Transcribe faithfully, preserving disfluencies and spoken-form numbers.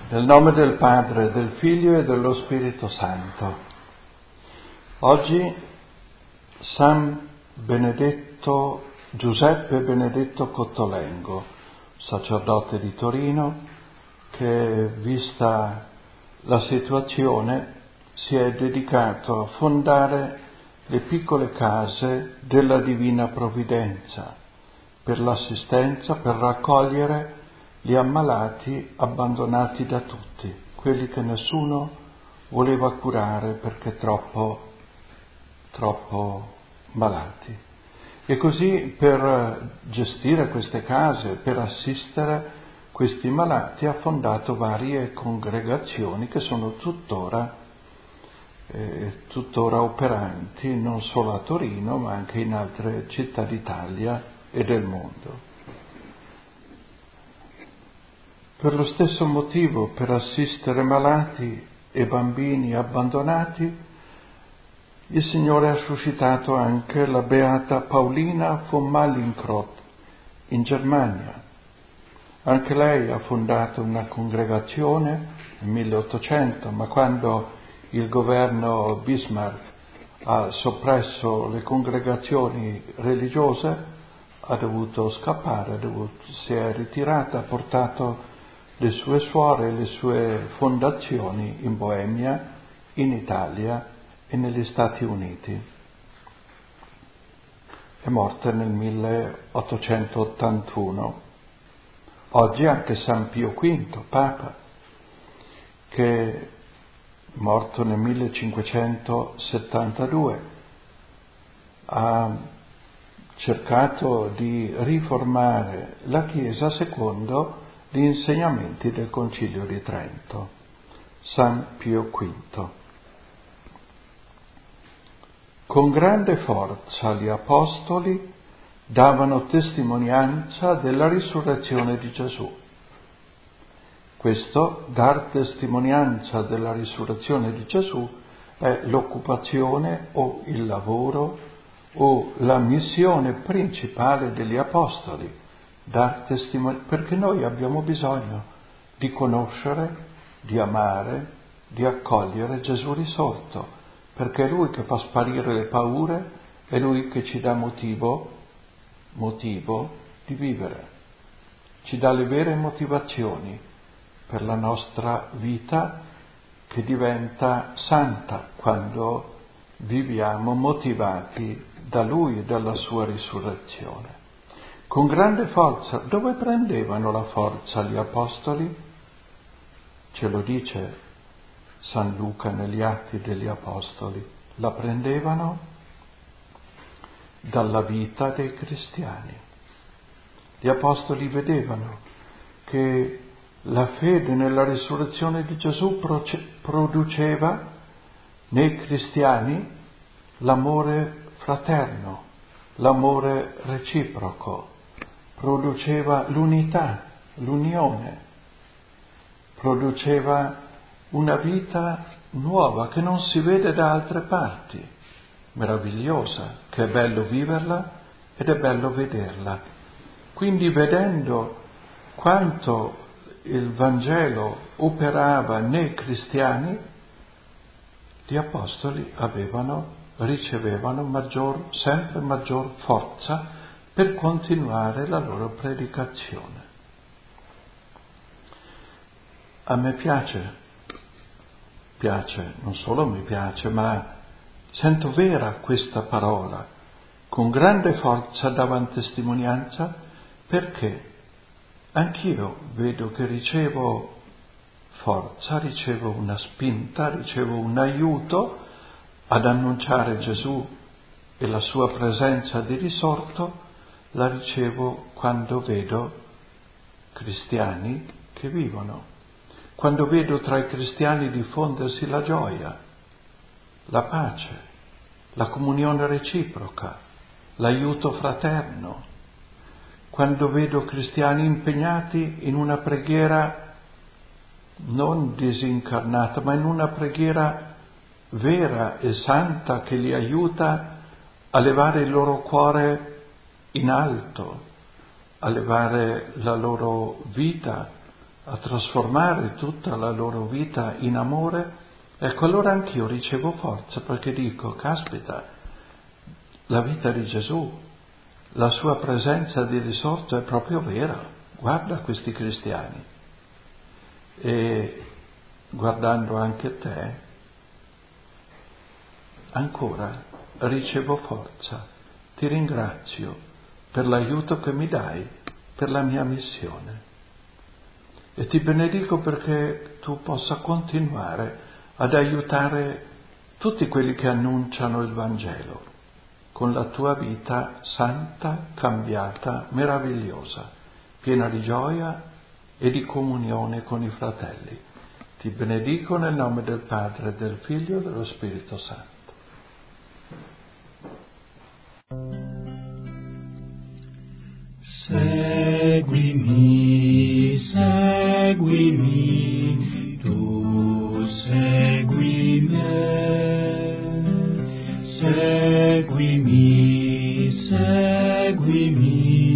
Nel nome del Padre, del Figlio e dello Spirito Santo. Oggi San Benedetto, Giuseppe Benedetto Cottolengo, sacerdote di Torino, che vista la situazione si è dedicato a fondare le piccole case della Divina Provvidenza per l'assistenza, per raccogliere gli ammalati abbandonati da tutti, quelli che nessuno voleva curare perché troppo, troppo malati. E così per gestire queste case, per assistere questi malati, ha fondato varie congregazioni che sono tuttora, eh, tuttora operanti, non solo a Torino, ma anche in altre città d'Italia e del mondo. Per lo stesso motivo, per assistere malati e bambini abbandonati, il Signore ha suscitato anche la beata Paulina von Mallinckrodt in Germania. Anche lei ha fondato una congregazione nel milleottocento, ma quando il governo Bismarck ha soppresso le congregazioni religiose, ha dovuto scappare, ha dovuto, si è ritirata, ha portato le sue suore e le sue fondazioni in Boemia, in Italia e negli Stati Uniti. È morta nel milleottocentottantuno. Oggi anche San Pio V, Papa, che è morto nel millecinquecentosettantadue, ha cercato di riformare la Chiesa secondo gli insegnamenti del Concilio di Trento. San Pio V. Con grande forza gli apostoli davano testimonianza della risurrezione di Gesù. Questo, dar testimonianza della risurrezione di Gesù, è l'occupazione o il lavoro o la missione principale degli apostoli. Dar testimonianza, perché noi abbiamo bisogno di conoscere, di amare, di accogliere Gesù risorto, perché è Lui che fa sparire le paure, è Lui che ci dà motivo motivo di vivere, ci dà le vere motivazioni per la nostra vita che diventa santa quando viviamo motivati da Lui e dalla sua risurrezione. Con grande forza. Dove prendevano la forza gli apostoli? Ce lo dice San Luca negli Atti degli Apostoli. La prendevano dalla vita dei cristiani. Gli apostoli vedevano che la fede nella risurrezione di Gesù produceva nei cristiani l'amore fraterno, l'amore reciproco, produceva l'unità, l'unione, produceva una vita nuova che non si vede da altre parti, meravigliosa, che è bello viverla ed è bello vederla. Quindi vedendo quanto il Vangelo operava nei cristiani, gli apostoli avevano, ricevevano maggior, sempre maggior forza per continuare la loro predicazione. A me piace, piace, non solo mi piace, ma sento vera questa parola. Con grande forza davano testimonianza, perché anch'io vedo che ricevo forza, ricevo una spinta, ricevo un aiuto ad annunciare Gesù e la sua presenza di risorto, la ricevo quando vedo cristiani che vivono, quando vedo tra i cristiani diffondersi la gioia, la pace, la comunione reciproca, l'aiuto fraterno, quando vedo cristiani impegnati in una preghiera non disincarnata, ma in una preghiera vera e santa che li aiuta a levare il loro cuore in alto, a levare la loro vita a trasformare tutta la loro vita in amore, ecco allora anch'io ricevo forza perché dico, caspita, la vita di Gesù, la sua presenza di risorto è proprio vera, guarda questi cristiani. E guardando anche te, ancora ricevo forza, ti ringrazio per l'aiuto che mi dai, per la mia missione. E ti benedico perché tu possa continuare ad aiutare tutti quelli che annunciano il Vangelo con la tua vita santa, cambiata, meravigliosa, piena di gioia e di comunione con i fratelli. Ti benedico nel nome del Padre, del Figlio e dello Spirito Santo. Seguimi, seguimi, tu segui me, seguimi, seguimi.